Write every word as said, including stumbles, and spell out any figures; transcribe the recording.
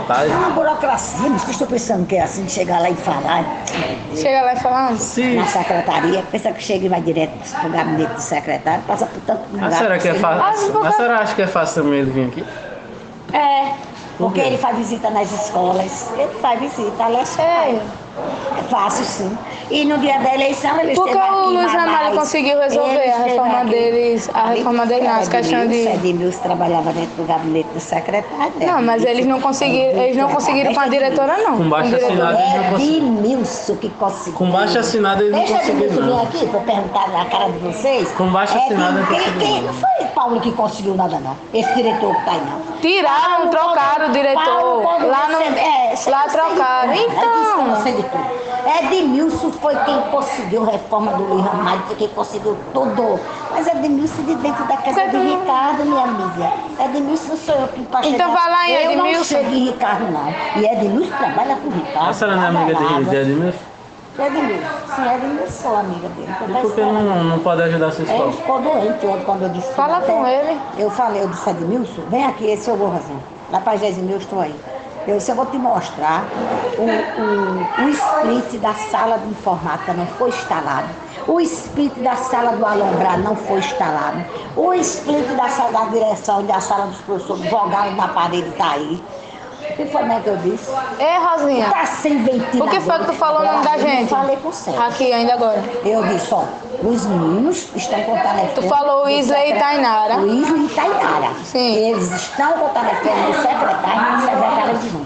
reportagem. É uma burocracia, mas que estou pensando que é assim, chegar lá e falar. Chega lá e fala, Sim. Na secretaria, pensa que chega e vai direto pro gabinete do secretário, passa por tanto lugar. Mas será que é possível. fácil? Mas será acha que é fácil também ele vir aqui? É, Por porque quê? ele faz visita nas escolas, ele faz visita, ali é sério. É fácil, sim. E no dia da eleição ele Porque esteve o aqui, Luiz mas Ramalho mais- conseguiu resolver ele a esteve reforma aqui. deles, a Ali reforma disse dele que não, era as questões de... Edmilson trabalhava dentro do gabinete do secretário. né? Não, mas eles não conseguiram, eles não conseguiram com a diretora, não. Com baixo o diretor. assinado. eles não conseguiram. Edmilson que conseguiu. Com baixo assinado eles não Deixa conseguiram, Edmilson vir não. aqui para perguntar na cara de vocês. Com baixo É, assinado quem- não quem- conseguiu, quem- não. Não foi Paulo que conseguiu nada, não. Esse diretor que tá aí, não. Tiraram, Paulo, trocaram quando- o diretor. Paulo, quando Lá no- você- é, você lá não sei de trocaram. tudo, Então. eu disse que eu não sei de tudo. Edmilson foi quem conseguiu a reforma do Luiz Ramalho, foi quem conseguiu tudo. Mas Edmilson de dentro da casa de Ricardo, minha amiga. Edmilson sou eu que para Então vai lá em Eu não Edmilson. chego em Ricardo, não. E Edmilson trabalha com Ricardo. A senhora não é amiga de, de Edmilson? Edmilson, sim, Edmilson sou amiga dele. Eu E tô por que esperando. não, não pode ajudar sua Ele escola? ficou doente ontem quando eu disse. Fala até- com ele. Eu falei, eu disse, Edmilson, vem aqui, esse é o Gorrazinho. Lá para Edmilson, estou aí. Eu disse, eu vou te mostrar o, o, o split da sala de informática não foi instalado. O split da sala do alombrado não foi instalado. O split da sala da direção e da sala dos professores jogaram na parede tá aí. O que foi mesmo que eu disse? Ei, Rosinha, Tá sem ventilador. o que foi que tu falou o nome da Eu não gente? falei com você. Aqui ainda agora. Eu disse, ó, os meninos estão com o telefone. Tu falou do Wesley e secre- Tainara. Wesley e Tainara. Sim. Eles estão com o telefone do secretário e do secretário de junto.